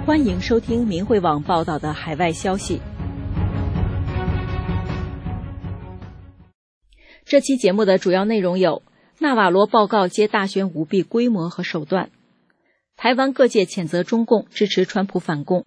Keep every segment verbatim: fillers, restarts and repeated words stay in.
欢迎收听明慧网报道的海外消息。这期节目的主要内容有：纳瓦罗报告揭大选舞弊规模和手段；台湾各界谴责中共支持川普反共；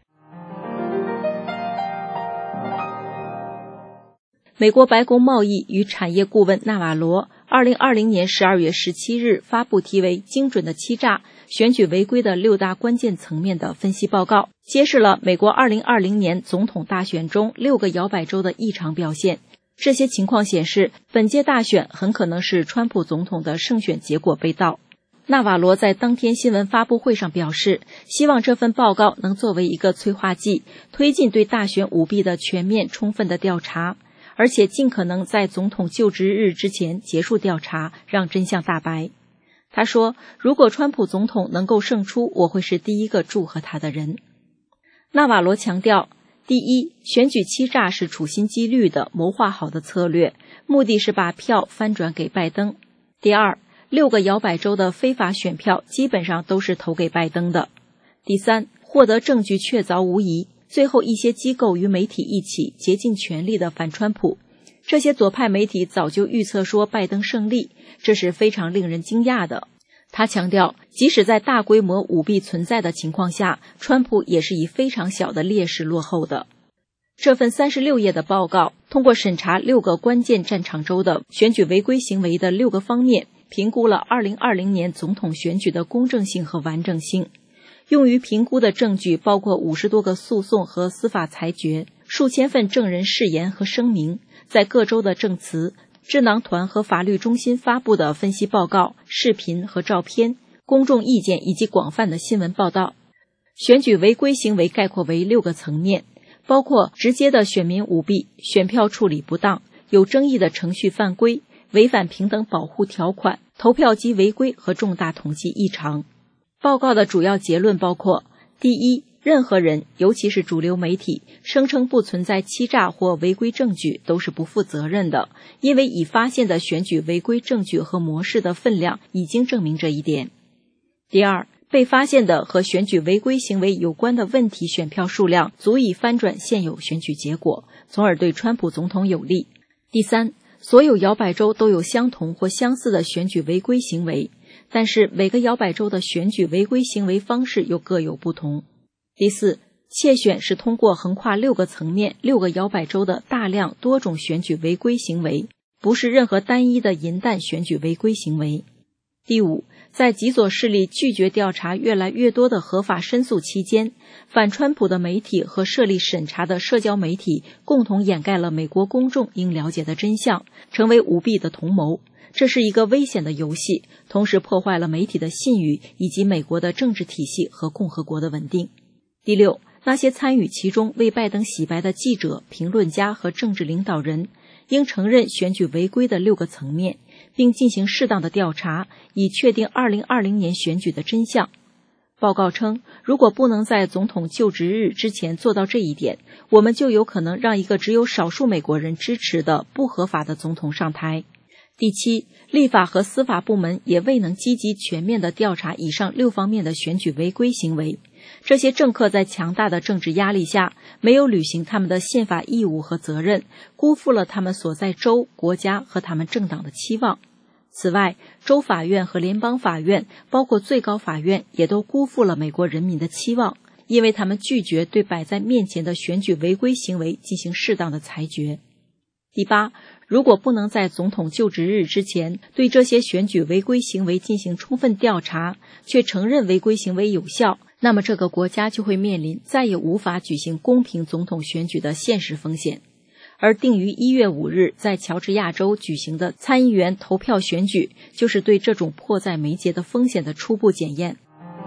美国白宫贸易与产业顾问纳瓦罗二零二零年十二月十七日发布题为《精准的欺诈：选举违规的六大关键层面》的分析报告，揭示了美国二零二零年总统大选中六个摇摆州的异常表现。这些情况显示，本届大选很可能是川普总统的胜选结果被盗。纳瓦罗在当天新闻发布会上表示，希望这份报告能作为一个催化剂，推进对大选舞弊的全面充分的调查，而且尽可能在总统就职日之前结束调查，让真相大白。他说，如果川普总统能够胜出，我会是第一个祝贺他的人。纳瓦罗强调，第一，选举欺诈是处心积虑的谋划好的策略，目的是把票翻转给拜登。第二，六个摇摆州的非法选票基本上都是投给拜登的。第三，获得证据确凿无疑。最后，一些机构与媒体一起竭尽全力的反川普，这些左派媒体早就预测说拜登胜利，这是非常令人惊讶的。他强调，即使在大规模舞弊存在的情况下，川普也是以非常小的劣势落后的。这份三十六页的报告通过审查六个关键战场州的选举违规行为的六个方面，评估了二零二零年总统选举的公正性和完整性。用于评估的证据包括五十多个诉讼和司法裁决，数千份证人誓言和声明，在各州的证词、智囊团和法律中心发布的分析报告、视频和照片、公众意见以及广泛的新闻报道。选举违规行为概括为六个层面，包括直接的选民舞弊、选票处理不当、有争议的程序犯规、违反平等保护条款、投票机违规和重大统计异常。报告的主要结论包括：第一，任何人，尤其是主流媒体，声称不存在欺诈或违规证据都是不负责任的，因为已发现的选举违规证据和模式的分量已经证明这一点。第二，被发现的和选举违规行为有关的问题选票数量足以翻转现有选举结果，从而对川普总统有利。第三，所有摇摆州都有相同或相似的选举违规行为，但是每个摇摆州的选举违规行为方式又各有不同。第四，窃选是通过横跨六个层面、六个摇摆州的大量多种选举违规行为，不是任何单一的银弹选举违规行为。第五，在极左势力拒绝调查越来越多的合法申诉期间，反川普的媒体和设立审查的社交媒体共同掩盖了美国公众应了解的真相，成为舞弊的同谋。这是一个危险的游戏，同时破坏了媒体的信誉以及美国的政治体系和共和国的稳定。第六，那些参与其中为拜登洗白的记者、评论家和政治领导人应承认选举违规的六个层面，并进行适当的调查，以确定二零二零年选举的真相。报告称，如果不能在总统就职日之前做到这一点，我们就有可能让一个只有少数美国人支持的不合法的总统上台。第七，立法和司法部门也未能积极全面地调查以上六方面的选举违规行为。这些政客在强大的政治压力下，没有履行他们的宪法义务和责任，辜负了他们所在州、国家和他们政党的期望。此外，州法院和联邦法院，包括最高法院，也都辜负了美国人民的期望，因为他们拒绝对摆在面前的选举违规行为进行适当的裁决。第八，如果不能在总统就职日之前对这些选举违规行为进行充分调查，却承认违规行为有效，那么这个国家就会面临再也无法举行公平总统选举的现实风险。而定于一月五日在乔治亚州举行的参议员投票选举，就是对这种迫在眉睫的风险的初步检验。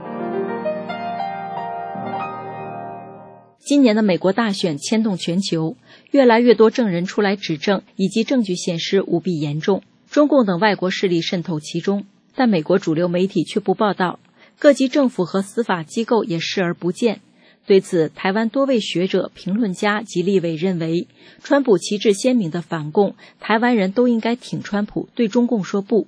今年的美国大选牵动全球，越来越多证人出来指证，以及证据显示舞弊严重，中共等外国势力渗透其中，但美国主流媒体却不报道，各级政府和司法机构也视而不见。对此，台湾多位学者、评论家及立委认为，川普旗帜鲜明的反共，台湾人都应该挺川普，对中共说不。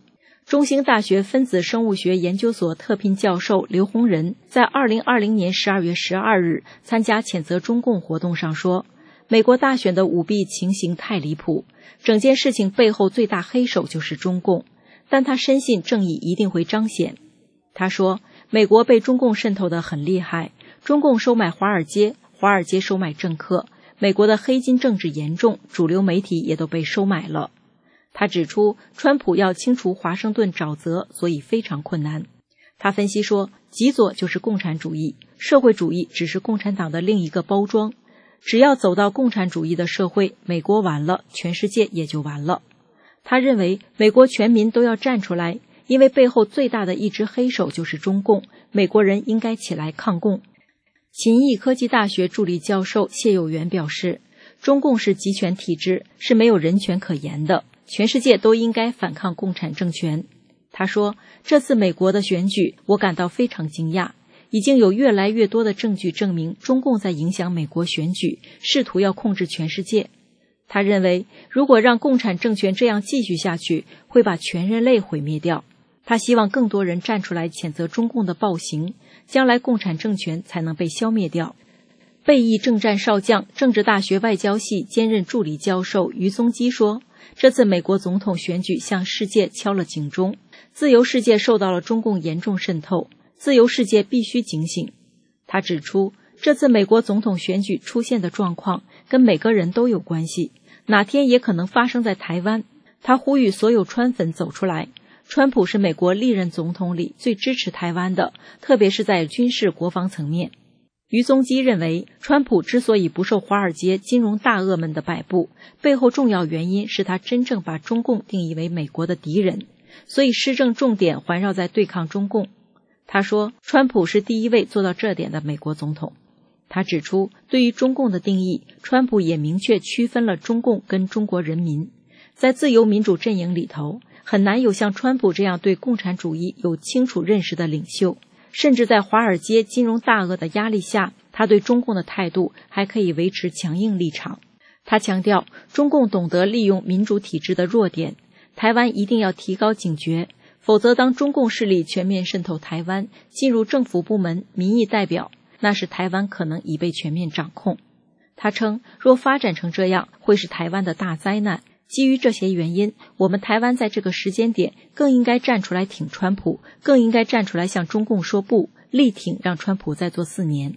中兴大学分子生物学研究所特聘教授刘洪仁在二零二零年十二月十二日参加谴责中共活动上说，美国大选的舞弊情形太离谱，整件事情背后最大黑手就是中共，但他深信正义一定会彰显。他说，美国被中共渗透得很厉害，中共收买华尔街，华尔街收买政客，美国的黑金政治严重，主流媒体也都被收买了。他指出，川普要清除华盛顿沼泽，所以非常困难。他分析说，极左就是共产主义，社会主义只是共产党的另一个包装。只要走到共产主义的社会，美国完了，全世界也就完了。他认为，美国全民都要站出来，因为背后最大的一只黑手就是中共，美国人应该起来抗共。勤益科技大学助理教授谢友元表示，中共是集权体制，是没有人权可言的，全世界都应该反抗共产政权。他说，这次美国的选举，我感到非常惊讶，已经有越来越多的证据证明中共在影响美国选举，试图要控制全世界。他认为，如果让共产政权这样继续下去，会把全人类毁灭掉。他希望更多人站出来谴责中共的暴行，将来共产政权才能被消灭掉。备役政战少将、政治大学外交系兼任助理教授于宗基说，这次美国总统选举向世界敲了警钟，自由世界受到了中共严重渗透，自由世界必须警醒。他指出，这次美国总统选举出现的状况跟每个人都有关系，哪天也可能发生在台湾。他呼吁所有川粉走出来，川普是美国历任总统里最支持台湾的，特别是在军事国防层面。于宗基认为，川普之所以不受华尔街金融大鳄们的摆布，背后重要原因是他真正把中共定义为美国的敌人，所以施政重点环绕在对抗中共。他说，川普是第一位做到这点的美国总统。他指出，对于中共的定义，川普也明确区分了中共跟中国人民。在自由民主阵营里头，很难有像川普这样对共产主义有清楚认识的领袖，甚至在华尔街金融大鳄的压力下，他对中共的态度还可以维持强硬立场。他强调，中共懂得利用民主体制的弱点，台湾一定要提高警觉，否则当中共势力全面渗透台湾，进入政府部门、民意代表，那时台湾可能已被全面掌控。他称，若发展成这样，会是台湾的大灾难。基于这些原因，我们台湾在这个时间点更应该站出来挺川普，更应该站出来向中共说不，力挺让川普再做四年。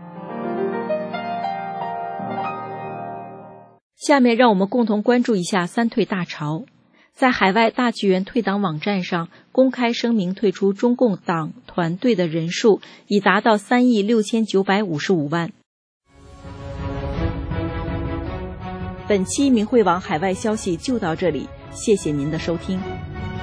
下面让我们共同关注一下三退大潮。在海外大纪元退党网站上公开声明退出中共党团队的人数已达到三亿六千九百五十五万。本期明慧网海外消息就到这里，谢谢您的收听。